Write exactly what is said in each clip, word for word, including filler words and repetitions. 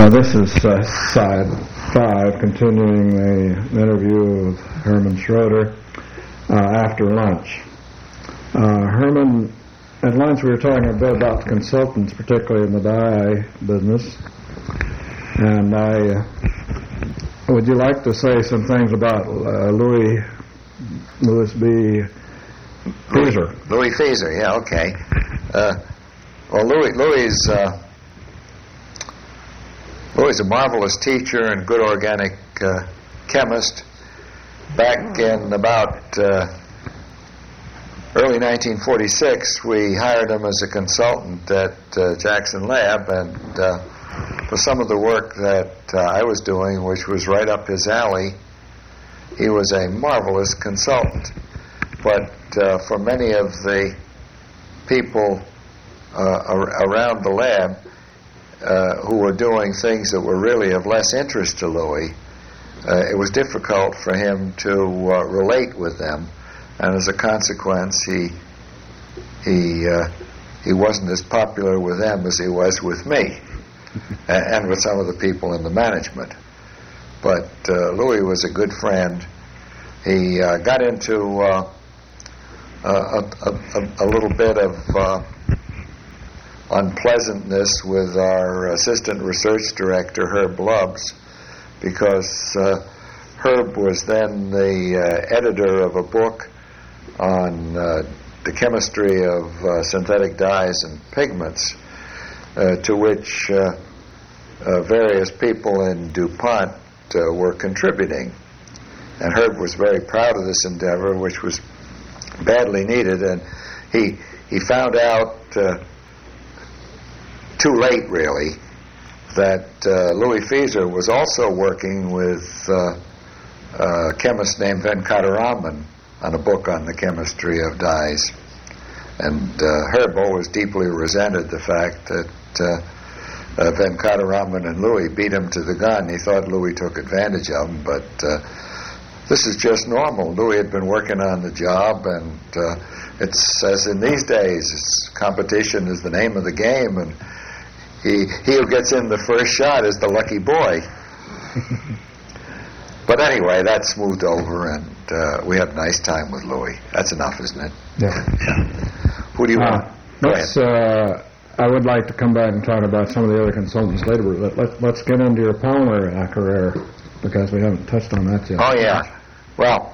Uh, this is uh, side five, continuing the interview with Herman Schroeder uh, after lunch. Uh, Herman, at lunch we were talking a bit about consultants, particularly in the dye business, and I uh, would you like to say some things about uh, Louis Louis B. Feaser? Louis Feaser, yeah, okay. Uh, well, Louis Louis is uh, Louis is a marvelous teacher and good organic uh, chemist. Back in about uh, early nineteen forty-six, we hired him as a consultant at uh, Jackson Lab, and uh, for some of the work that uh, I was doing, which was right up his alley, he was a marvelous consultant. But uh, for many of the people uh, ar- around the lab uh, who were doing things that were really of less interest to Louis, uh, it was difficult for him to uh, relate with them, and as a consequence, he he uh, he wasn't as popular with them as he was with me, and, and with some of the people in the management. But uh, Louis was a good friend. He uh, got into uh, Uh, a, a, a little bit of uh, unpleasantness with our assistant research director, Herb Lubbs, because uh, Herb was then the uh, editor of a book on uh, the chemistry of uh, synthetic dyes and pigments, uh, to which uh, uh, various people in DuPont uh, were contributing. And Herb was very proud of this endeavor, which was badly needed, and he he found out uh, too late, really, that uh, Louis Feaser was also working with uh, a chemist named Venkataraman on a book on the chemistry of dyes. And uh, Herb always deeply resented the fact that uh, uh, Venkataraman and Louis beat him to the gun. He thought Louis took advantage of him, but uh, this is just normal. Louis had been working on the job, and uh, it's, as in these days, it's, competition is the name of the game, and he he who gets in the first shot is the lucky boy. But anyway, that smoothed over, and uh, we had a nice time with Louis. That's enough, isn't it? Yeah. Yeah. Who do you uh, want? Go let's, uh, I would like to come back and talk about some of the other consultants later, but let, let, let's get into your polymer uh, career, because we haven't touched on that yet. Oh, yeah. Well,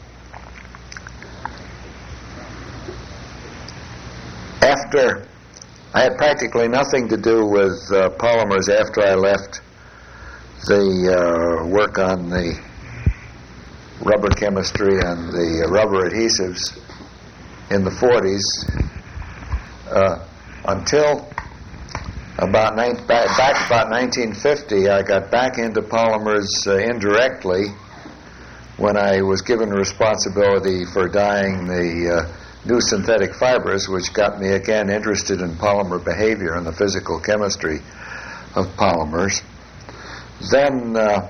after I had practically nothing to do with uh, polymers after I left the uh, work on the rubber chemistry and the uh, rubber adhesives in the forties uh, until about nine, back, back about nineteen fifty. I got back into polymers uh, indirectly when I was given responsibility for dyeing the uh, new synthetic fibers, which got me again interested in polymer behavior and the physical chemistry of polymers. Then, uh,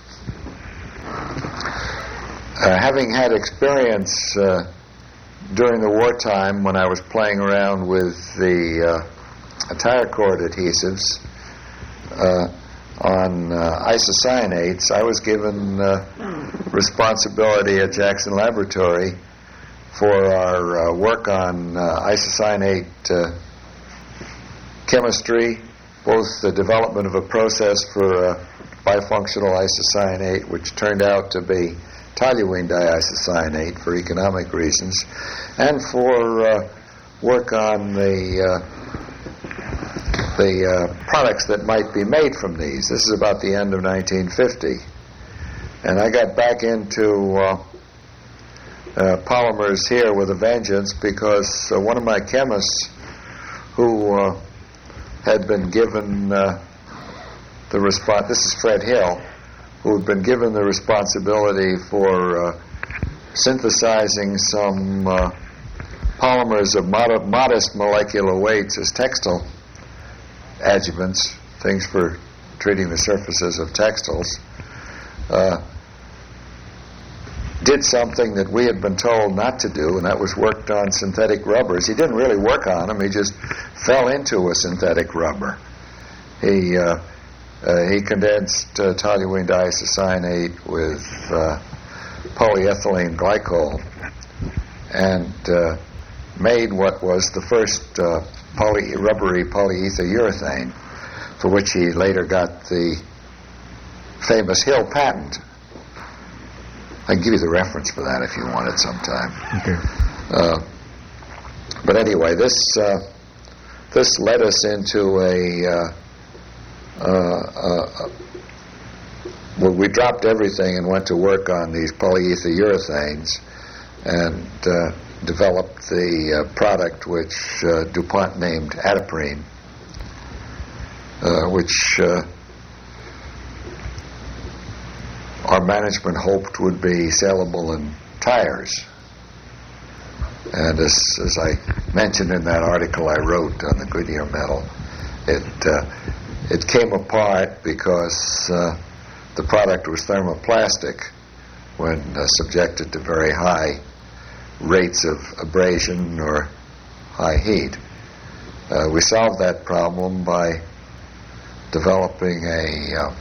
uh, having had experience uh, during the wartime when I was playing around with the uh, tire cord adhesives uh, on uh, isocyanates, I was given uh, responsibility at Jackson Laboratory for our uh, work on uh, isocyanate uh, chemistry, both the development of a process for uh, bifunctional isocyanate, which turned out to be toluene diisocyanate for economic reasons, and for uh, work on the uh, the uh, products that might be made from these. This is about the end of nineteen fifty. And I got back into uh, uh, polymers here with a vengeance because uh, one of my chemists who uh, had been given uh, the response, this is Fred Hill, who had been given the responsibility for uh, synthesizing some uh, polymers of mod- modest molecular weights as textile adjuvants, things for treating the surfaces of textiles, uh, did something that we had been told not to do, and that was worked on synthetic rubbers. He didn't really work on them, he just fell into a synthetic rubber. He uh, Uh, he condensed uh, toluene diisocyanate with uh, polyethylene glycol and uh, made what was the first uh, poly, rubbery polyether urethane, for which he later got the famous Hill patent. I can give you the reference for that if you want it sometime. Okay. Uh, but anyway, this uh, this led us into a. Uh, uh, uh, well, we dropped everything and went to work on these polyether urethanes, and uh, developed the uh, product which uh, DuPont named Adiprene, uh, which uh, our management hoped would be saleable in tires. And as, as I mentioned in that article I wrote on the Goodyear metal, it uh, it came apart because uh, the product was thermoplastic when uh, subjected to very high rates of abrasion or high heat. Uh, we solved that problem by developing a uh,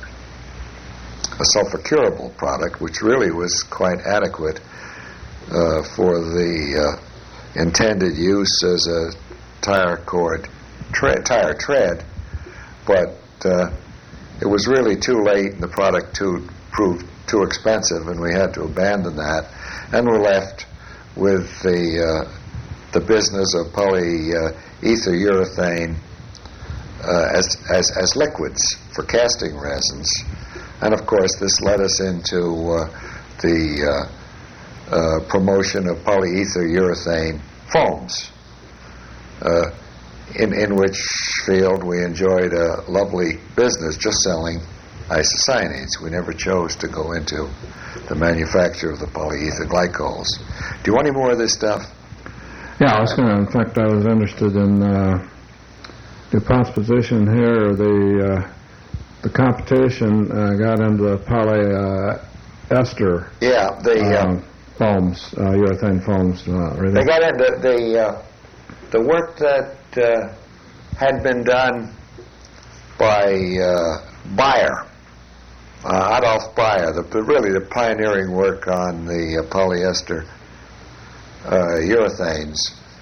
a sulfur curable product, which really was quite adequate uh, for the uh, intended use as a tire cord tre- tire tread, but uh, it was really too late, and the product too proved too expensive, and we had to abandon that, and we're left with the uh, the business of polyether urethane uh, as, as as liquids for casting resins. And of course, this led us into uh, the uh, uh, promotion of polyether urethane foams, uh, in in which field we enjoyed a lovely business just selling isocyanates. We never chose to go into the manufacture of the polyether glycols. Do you want any more of this stuff? Yeah, I was going to. In fact, I was interested in uh, DuPont's position here. The uh, the competition uh, got into the polyester. Yeah, the uh, uh, foams, uh, urethane foams. Uh, really. They got into the uh, the work that uh, had been done by uh, Bayer. Uh, Adolf Bayer, the, the really the pioneering work on the uh, polyester uh, urethanes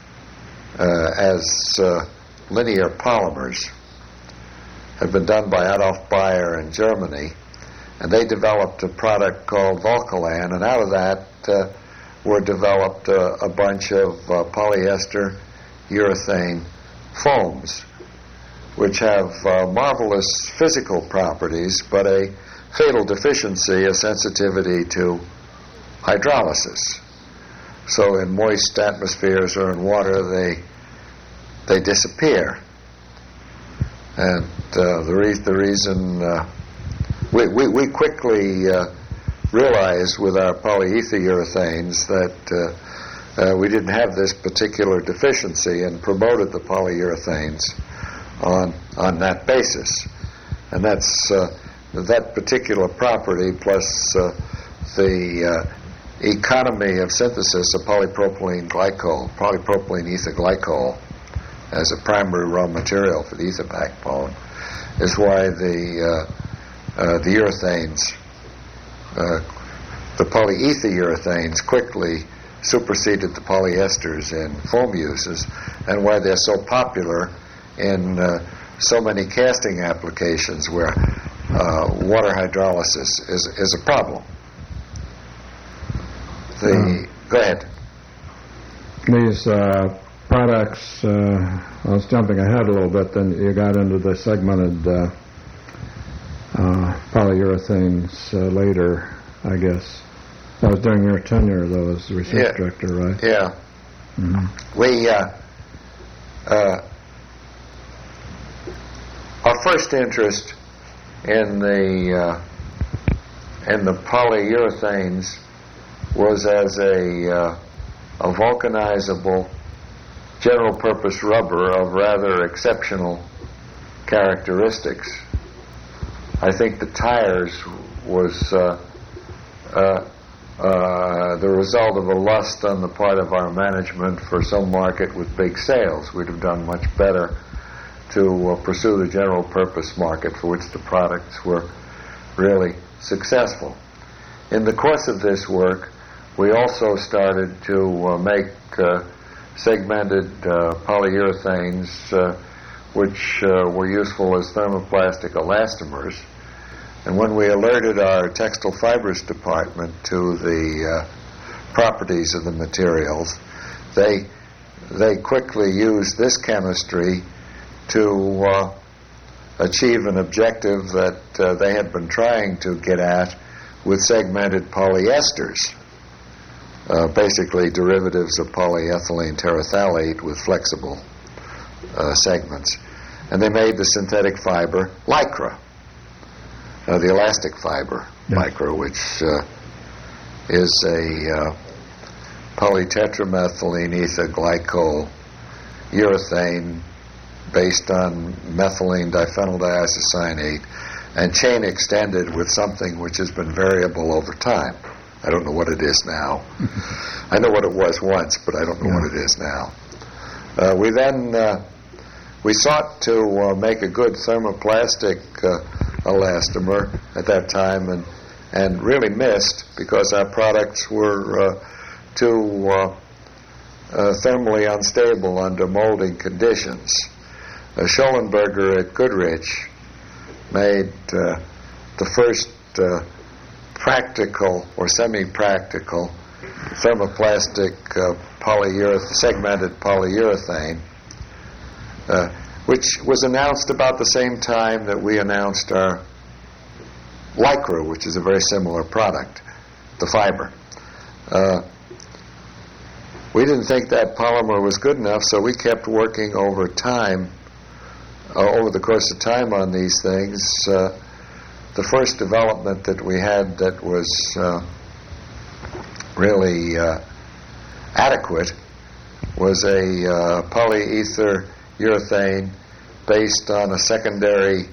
uh, as uh, linear polymers, had been done by Adolf Bayer in Germany, and they developed a product called Volcalan, and out of that uh, were developed uh, a bunch of uh, polyester urethane foams, which have uh, marvelous physical properties, but a fatal deficiency, a sensitivity to hydrolysis. So in moist atmospheres or in water, they they disappear. And uh, the, re- the reason uh, we, we, we quickly uh, realized with our polyether urethanes that uh, uh, we didn't have this particular deficiency, and promoted the polyurethanes on on that basis. And that's uh, that particular property, plus uh, the uh, economy of synthesis of polypropylene glycol, polypropylene ether glycol, as a primary raw material for the ether backbone, is why the uh, uh, the urethanes, uh, the polyether urethanes, quickly superseded the polyesters in foam uses, and why they're so popular in uh, so many casting applications where uh, water hydrolysis is is a problem. The Um, go ahead. These uh, products, uh, I was jumping ahead a little bit, then you got into the segmented uh, uh, polyurethanes uh, later, I guess. That was during your tenure, though, as research Yeah. director, right? Yeah. Mm-hmm. We, uh, uh, our first interest in the uh, in the polyurethanes was as a uh, a vulcanizable general-purpose rubber of rather exceptional characteristics. I think the tires was uh, uh, uh, the result of a lust on the part of our management for some market with big sales. We'd have done much better to uh, pursue the general purpose market for which the products were really successful. In the course of this work, we also started to uh, make uh, segmented uh, polyurethanes uh, which uh, were useful as thermoplastic elastomers. And when we alerted our textile fibers department to the uh, properties of the materials, they they quickly used this chemistry to uh, achieve an objective that uh, they had been trying to get at with segmented polyesters, uh, basically derivatives of polyethylene terephthalate with flexible uh, segments. And they made the synthetic fiber Lycra, uh, the elastic fiber yeah. Lycra, which uh, is a uh, polytetramethylene ether glycol urethane based on methylene diphenyl diisocyanate and chain extended with something which has been variable over time. I don't know what it is now. I know what it was once, but I don't know yeah. what it is now. Uh, we then uh, we sought to uh, make a good thermoplastic uh, elastomer at that time, and and really missed because our products were uh, too uh, uh, thermally unstable under molding conditions. Uh, Schollenberger at Goodrich made uh, the first uh, practical or semi-practical thermoplastic uh, polyureth- segmented polyurethane, uh, which was announced about the same time that we announced our Lycra, which is a very similar product, the fiber. Uh, we didn't think that polymer was good enough, so we kept working over time, uh, over the course of time on these things. Uh, the first development that we had that was uh, really uh, adequate was a uh, polyether urethane based on a secondary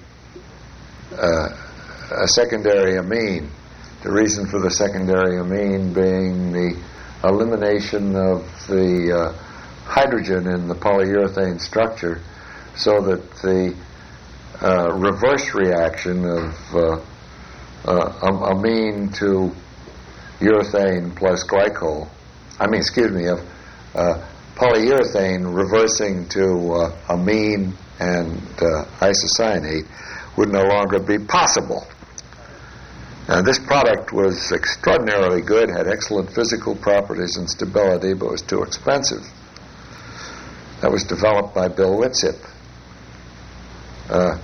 uh, a secondary amine. The reason for the secondary amine being the elimination of the uh, hydrogen in the polyurethane structure, so that the uh, reverse reaction of uh, uh, amine to urethane plus glycol, I mean, excuse me, of uh, polyurethane reversing to uh, amine and uh, isocyanate would no longer be possible. Now, this product was extraordinarily good, had excellent physical properties and stability, but was too expensive. That was developed by Bill Witsip. Uh,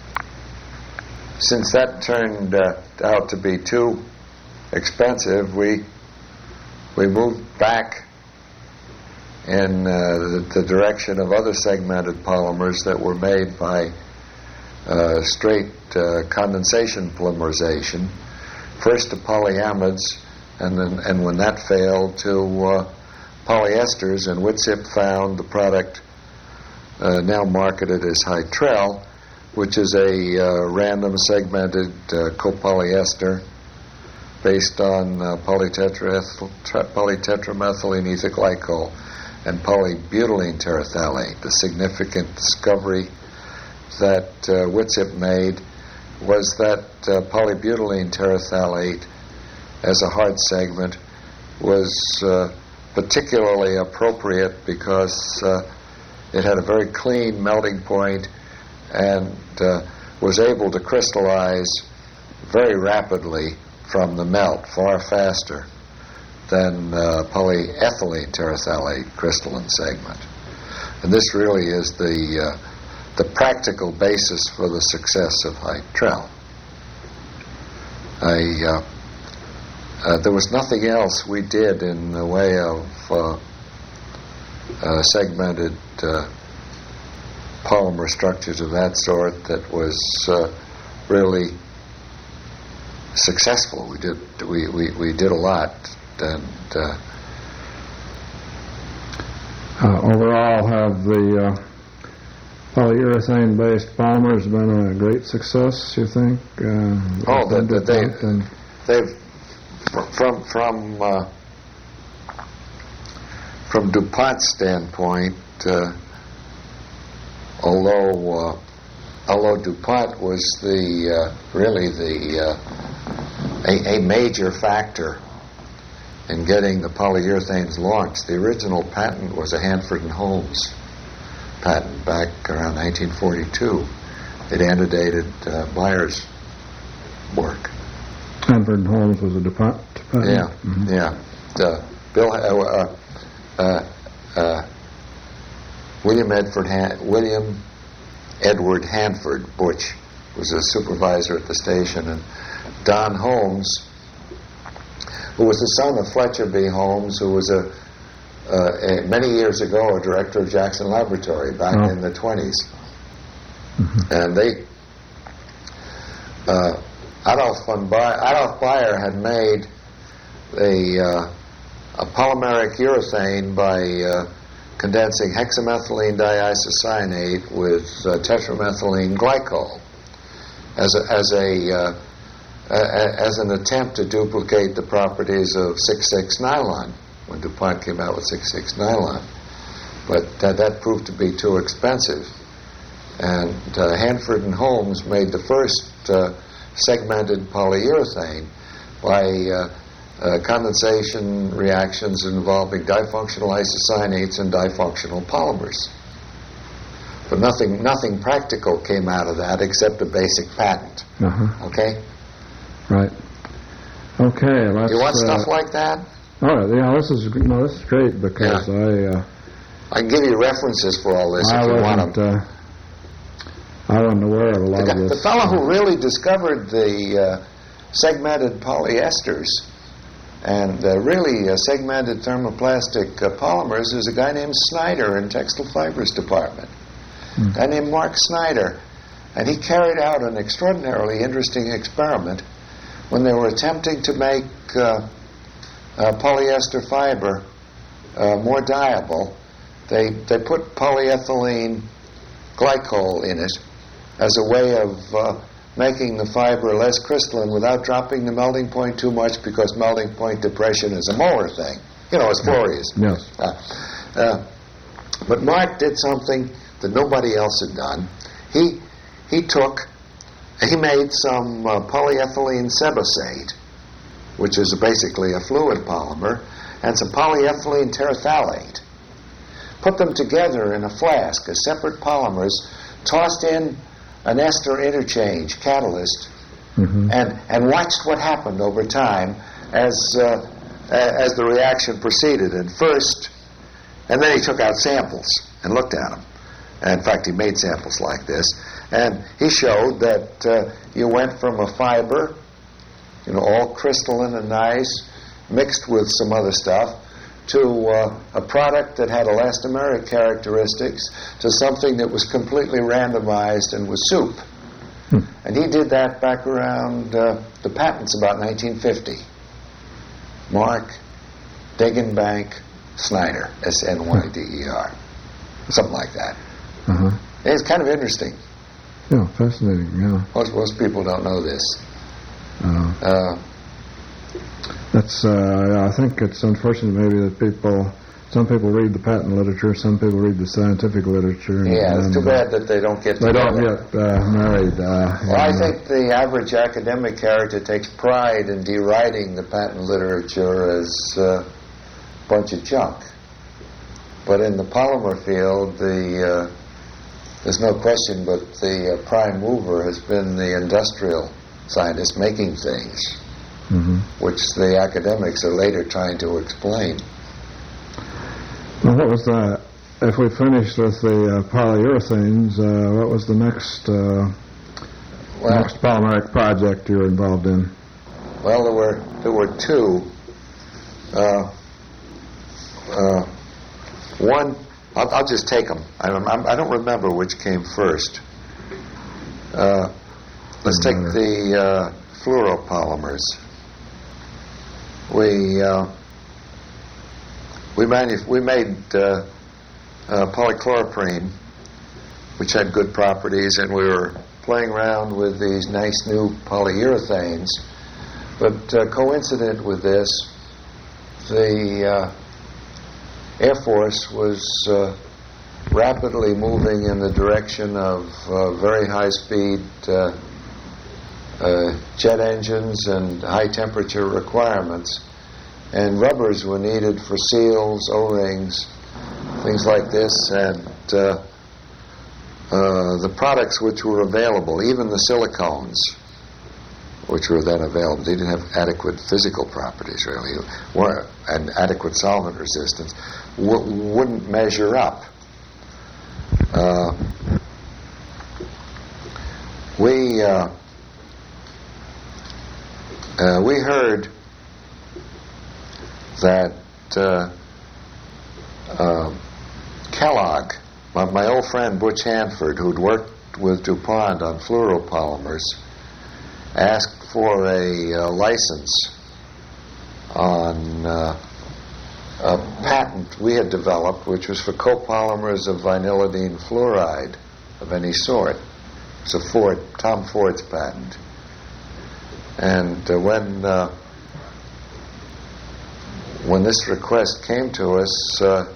since that turned uh, out to be too expensive, we we moved back in uh, the, the direction of other segmented polymers that were made by uh, straight uh, condensation polymerization. First to polyamides, and then, and when that failed, to uh, polyesters, and Witsip found the product uh, now marketed as Hytrel, which is a uh, random segmented uh, copolyester based on uh, polytetra- polytetramethylene ether glycol and polybutylene terephthalate. The significant discovery that uh, Witsip made was that uh, polybutylene terephthalate as a hard segment was uh, particularly appropriate because uh, it had a very clean melting point and uh, was able to crystallize very rapidly from the melt, far faster than uh, polyethylene terephthalate crystalline segment. And this really is the uh, the practical basis for the success of Hytrel. I, uh, uh, there was nothing else we did in the way of uh, uh, segmented uh, polymer structures of that sort that was uh, really successful. We did we, we, we did a lot, and uh, uh, overall, have the uh, polyurethane-based polymers been a great success, you think? Uh, oh, the, the, they, they've from from uh, from DuPont's standpoint, uh, although uh, although DuPont was the uh, really the uh, a, a major factor in getting the polyurethanes launched. The original patent was a Hanford and Holmes patent back around nineteen forty-two. It antedated uh, Bayer's work. Hanford and Holmes was a DuPont patent? Yeah, mm-hmm. yeah. Uh, Bill, uh, uh, uh, William Edward Han- William Edward Hanford Butch was a supervisor at the station, and Don Holmes, who was the son of Fletcher B. Holmes, who was a, uh, a many years ago a director of Jackson Laboratory back oh. in the twenties. Mm-hmm. And they, uh, Adolf von Baer, Adolf Baer had made a, uh, a polymeric urethane by uh, condensing hexamethylene diisocyanate with uh, tetramethylene glycol as a, as a uh, a, as an attempt to duplicate the properties of six six nylon when DuPont came out with six six nylon. But uh, that proved to be too expensive. And uh, Hanford and Holmes made the first uh, segmented polyurethane by uh, uh, condensation reactions involving difunctional isocyanates and difunctional polymers. But nothing, nothing practical came out of that except a basic patent. Uh-huh. Okay? Right. Okay. Let's, you want uh, stuff like that? Oh, yeah. This is no. This is great because yeah. I. Uh, I can give you references for all this I if you want them. Uh, I wasn't aware of a lot the, of this. The fellow who really discovered the uh, segmented polyesters and uh, really uh, segmented thermoplastic uh, polymers is a guy named Snyder in Textile Fibers Department. Hmm. A guy named Mark Snyder. And he carried out an extraordinarily interesting experiment when they were attempting to make uh, uh, polyester fiber uh, more dyeable. They, they put polyethylene glycol in it as a way of uh, making the fiber less crystalline without dropping the melting point too much, because melting point depression is a molar thing. You know, as fluorine is. Yes. Uh, uh, but Mark did something that nobody else had done. He He took, he made some uh, polyethylene sebosate, which is basically a fluid polymer, and some polyethylene terephthalate. Put them together in a flask as separate polymers, tossed in an ester interchange catalyst, mm-hmm. and, and watched what happened over time as, uh, as the reaction proceeded. And first, and then he took out samples and looked at them. In fact, he made samples like this. And he showed that uh, you went from a fiber, you know, all crystalline and nice, mixed with some other stuff, to uh, a product that had elastomeric characteristics, to something that was completely randomized and was soup. Hmm. And he did that back around uh, the patents about nineteen fifty. Mark Degenbank Snyder, S N Y D E R. Something like that. Uh-huh. It's kind of interesting. Yeah, fascinating, yeah. Most, most people don't know this. Uh, uh, that's, uh, I think it's unfortunate maybe that people, some people read the patent literature, some people read the scientific literature. And, yeah, it's and, too uh, bad that they don't get They together. don't get uh, married. Uh, well, I know. think the average academic character takes pride in deriding the patent literature as a bunch of junk. But in the polymer field, the... Uh, There's no question, but the uh, prime mover has been the industrial scientists making things, mm-hmm. which the academics are later trying to explain. Well, what was that? If we finished with the uh, polyurethanes, uh, what was the next uh, well, next polymeric project you were involved in? Well, there were there were two. Uh, uh, one. I'll, I'll just take them. I don't, I don't remember which came first. Uh, let's take the uh, fluoropolymers. We uh, we, manuf- we made uh, uh, polychloroprene, which had good properties, and we were playing around with these nice new polyurethanes. But uh, coincident with this, the uh, Air Force was uh, rapidly moving in the direction of uh, very high-speed uh, uh, jet engines and high-temperature requirements. And rubbers were needed for seals, O-rings, things like this, and uh, uh, the products which were available, even the silicones, which were then available, they didn't have adequate physical properties, really, or, and adequate solvent resistance, w- wouldn't measure up. Uh, we uh, uh, we heard that uh, uh, Kellogg, my, my old friend Butch Hanford, who'd worked with DuPont on fluoropolymers, asked for a uh, license on uh, a patent we had developed, which was for copolymers of vinylidene fluoride of any sort. It's a Ford, Tom Ford's patent. And uh, when uh, when this request came to us, uh,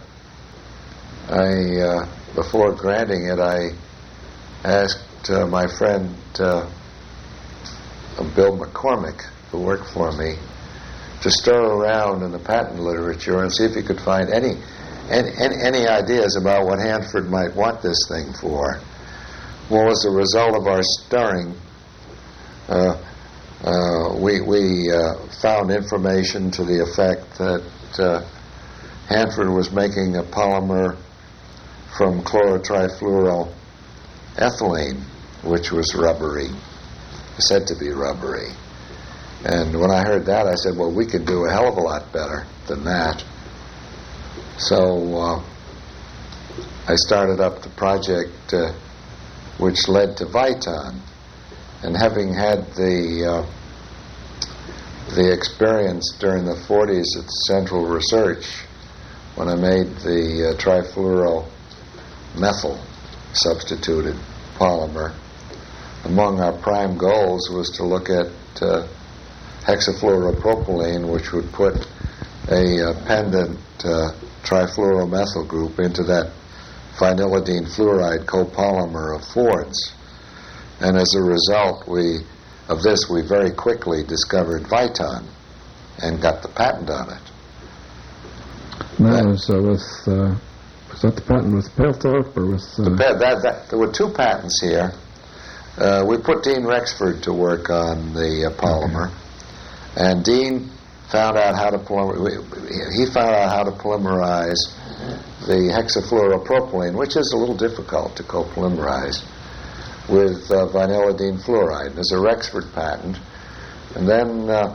I uh, before granting it, I asked uh, my friend uh, Bill McCormick, who worked for me, to stir around in the patent literature and see if he could find any, any any ideas about what Hanford might want this thing for. Well, as a result of our stirring, uh, uh, we we uh, found information to the effect that uh, Hanford was making a polymer from chlorotrifluoroethylene, which was rubbery, said to be rubbery. And when I heard that, I said, well, we could do a hell of a lot better than that. So uh, I started up the project uh, which led to Viton. And having had the uh, the experience during the forties at Central Research, when I made the uh, trifluoromethyl substituted polymer, among our prime goals was to look at uh, hexafluoropropylene, which would put a uh, pendant uh, trifluoromethyl group into that vinylidene fluoride copolymer of Ford's. And as a result we of this, we very quickly discovered Viton and got the patent on it. That was uh, with, uh, was that the patent with Palethorpe or with... Uh... The pa- that, that, there were two patents here. Uh, we put Dean Rexford to work on the uh, polymer, okay. And Dean found out how to polymer. He found out how to polymerize the hexafluoropropylene, which is a little difficult to co-polymerize, with uh, vinylidene fluoride. There's a Rexford patent, and then uh,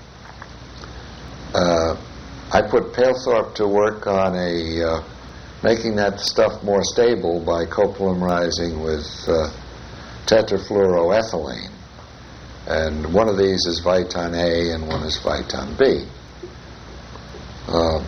uh, I put Palethorpe to work on a uh, making that stuff more stable by copolymerizing with Uh, tetrafluoroethylene, and one of these is Viton A and one is Viton B. Uh,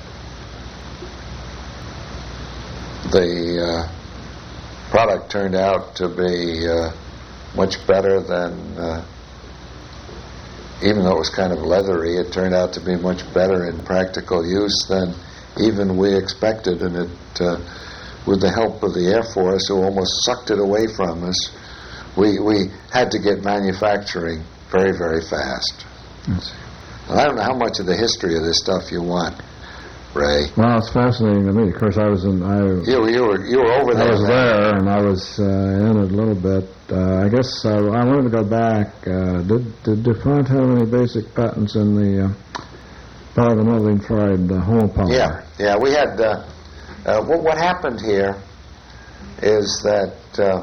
the uh, product turned out to be uh, much better than, uh, even though it was kind of leathery, it turned out to be much better in practical use than even we expected, and it, uh, with the help of the Air Force, who almost sucked it away from us, We we had to get manufacturing very, very fast. Yes. I don't know how much of the history of this stuff you want, Ray. Well, it's fascinating to me. Of course, I was in. I, you, you were you were over there. I was there, and I was uh, in it a little bit. Uh, I guess uh, I wanted to go back. Uh, did did DuPont have any basic patents in the uh, polyvinylidene fluoride uh, homopolymer? Yeah, yeah. We had. Uh, uh, what what happened here is that. Uh,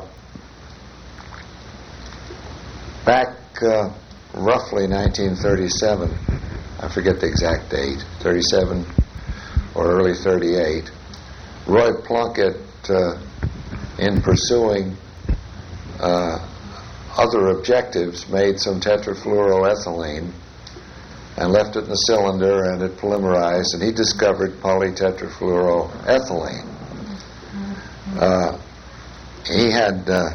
Back uh, roughly nineteen thirty-seven, I forget the exact date, thirty-seven or early thirty-eight, Roy Plunkett, uh, in pursuing uh, other objectives, made some tetrafluoroethylene and left it in the cylinder, and it polymerized, and he discovered polytetrafluoroethylene. Uh, he had... Uh,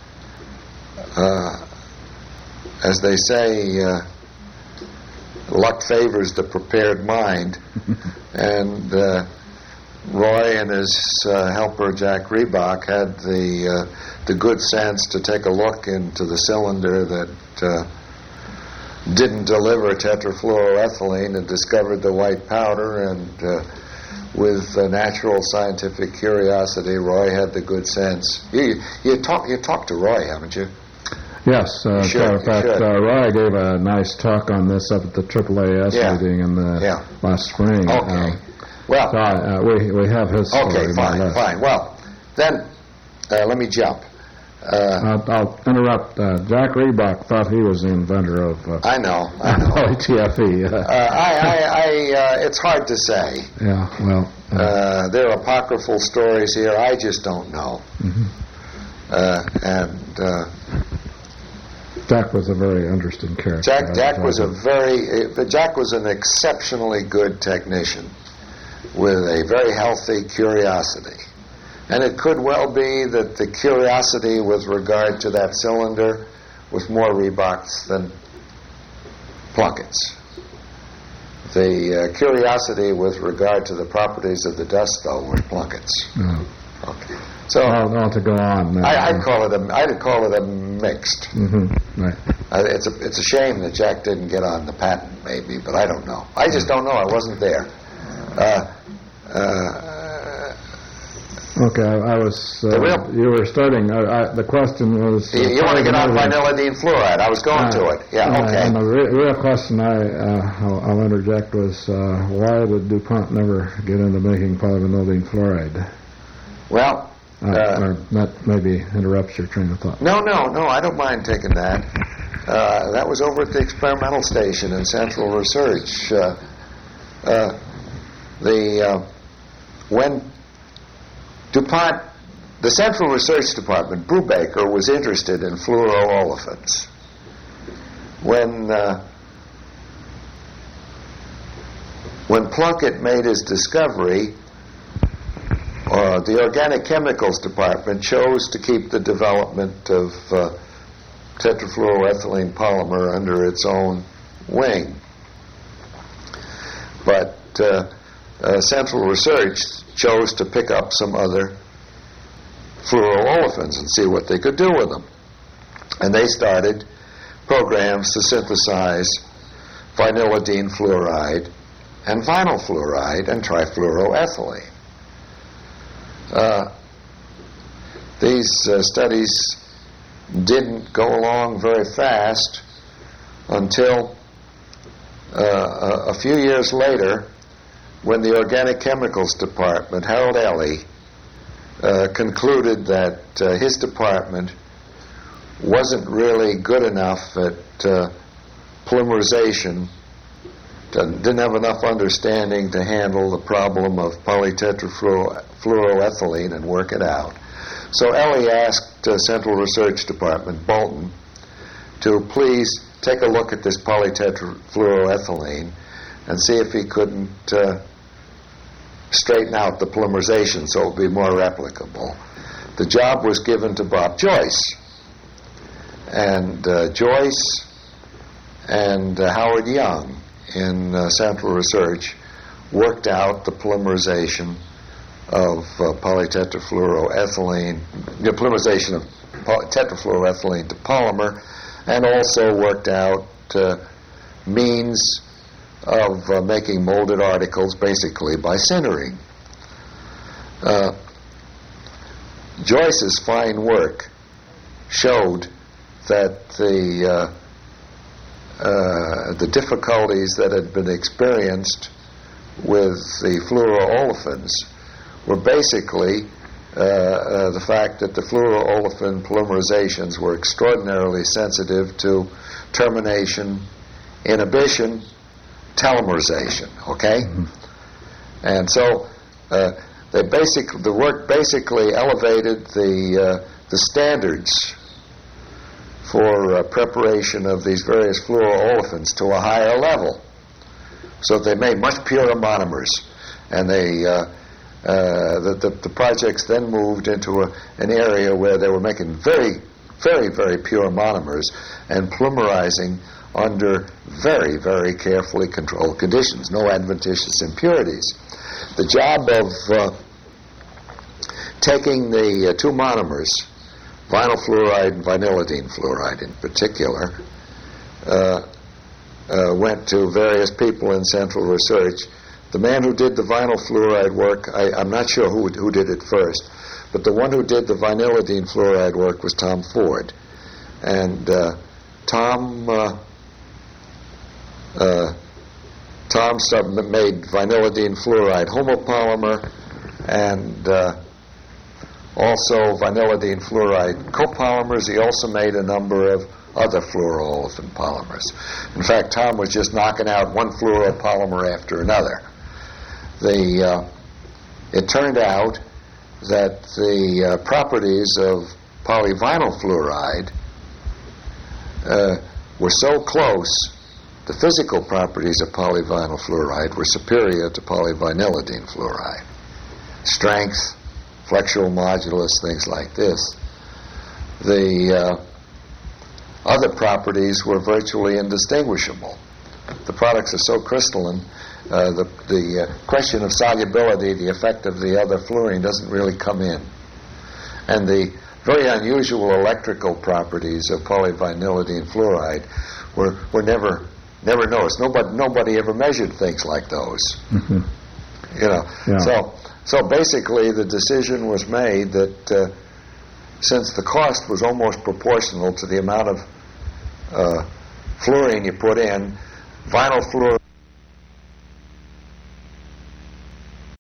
uh, As they say, uh, luck favors the prepared mind, and uh, Roy and his uh, helper Jack Reebok had the uh, the good sense to take a look into the cylinder that uh, didn't deliver tetrafluoroethylene and discovered the white powder. And uh, with uh, natural scientific curiosity, Roy had the good sense. You you talk you talked to Roy, haven't you? Yes. Uh, as a matter of fact, uh, Roy gave a nice talk on this up at the triple A S yeah. meeting in the yeah. last spring. Okay. Um, well, so, uh, we we have his story. Okay, fine, fine. Well, then uh, let me jump. Uh, I'll, I'll interrupt. Uh, Jack Reebok thought he was the inventor of. Uh, I know. I know. Poly T F E. uh, I, I, I uh, it's hard to say. Yeah. Well. Uh, uh, there are apocryphal stories here. I just don't know. Mm-hmm. Uh, and. Uh, Jack was a very interesting character. Jack, Jack was a very, uh, Jack was an exceptionally good technician with a very healthy curiosity. And it could well be that the curiosity with regard to that cylinder was more Reeboks than Plunkett's. The uh, curiosity with regard to the properties of the dust, though, were Plunkett's. No. Okay. So I'll want to go on. Uh, I, I'd call it a I'd call it a mixed. Mm-hmm. Right. Uh, it's a it's a shame that Jack didn't get on the patent, maybe, but I don't know. I just don't know. I wasn't there. Uh, uh, okay, I, I was. Uh, the real, you were starting. I, I, the question was. You, uh, you want to get on vinylidene fluoride? I was going uh, to it. Yeah. uh, Okay. And the re- real question I uh, I'll, I'll interject was uh, why did DuPont never get into making polyvinylidene fluoride? Well. Uh, uh, or that maybe interrupts your train of thought. No, no, no. I don't mind taking that. Uh, that was over at the experimental station in Central Research. Uh, uh, the uh, when DuPont, the Central Research Department, Brubaker was interested in fluoroolefins. When uh, when Plunkett made his discovery, uh, the Organic Chemicals Department chose to keep the development of uh, tetrafluoroethylene polymer under its own wing. But uh, uh, Central Research chose to pick up some other fluoroolefins and see what they could do with them. And they started programs to synthesize vinylidene fluoride and vinyl fluoride and trifluoroethylene. Uh, these uh, studies didn't go along very fast until uh, a, a few years later, when the Organic Chemicals Department, Harold Ellie, uh, concluded that uh, his department wasn't really good enough at uh, polymerization, didn't have enough understanding to handle the problem of polytetrafluoroethylene and work it out. So Ellie asked uh, Central Research Department, Bolton, to please take a look at this polytetrafluoroethylene and see if he couldn't uh, straighten out the polymerization so it would be more replicable. The job was given to Bob Joyce. And uh, Joyce and uh, Howard Young in uh, Central Research worked out the polymerization of uh, polytetrafluoroethylene, the polymerization of poly- tetrafluoroethylene to polymer, and also worked out uh, means of uh, making molded articles basically by sintering. Uh, Joyce's fine work showed that the uh, uh, the difficulties that had been experienced with the fluoroolefins were basically uh, uh, the fact that the fluoroolefin polymerizations were extraordinarily sensitive to termination, inhibition, telomerization. Okay, mm-hmm. And so uh, they basic the work basically elevated the uh, the standards for uh, preparation of these various fluoroolefins to a higher level, so that they made much purer monomers, and they uh, uh, the, the the projects then moved into a, an area where they were making very very, very pure monomers and polymerizing under very, very carefully controlled conditions, no adventitious impurities. The job of uh, taking the uh, two monomers, vinyl fluoride and vinylidene fluoride in particular, uh, uh, went to various people in Central Research. The man who did the vinyl fluoride work, I, I'm not sure who, who did it first, but the one who did the vinylidene fluoride work was Tom Ford. And uh, Tom uh, uh, Tom sub- made vinylidene fluoride homopolymer and uh, also vinylidene fluoride copolymers. He also made a number of other fluoroolefin polymers. In fact, Tom was just knocking out one fluoropolymer after another. The, uh, it turned out that the uh, properties of polyvinyl fluoride uh, were so close, the physical properties of polyvinyl fluoride were superior to polyvinylidene fluoride. Strength, flexural modulus, things like this. The uh, other properties were virtually indistinguishable. The products are so crystalline, uh, the, the uh, question of solubility, the effect of the other fluorine, doesn't really come in. And the very unusual electrical properties of polyvinylidene fluoride were, were never never noticed. Nobody, nobody ever measured things like those. Mm-hmm. You know, yeah. so so basically the decision was made that uh, since the cost was almost proportional to the amount of uh, fluorine you put in, vinyl fluoride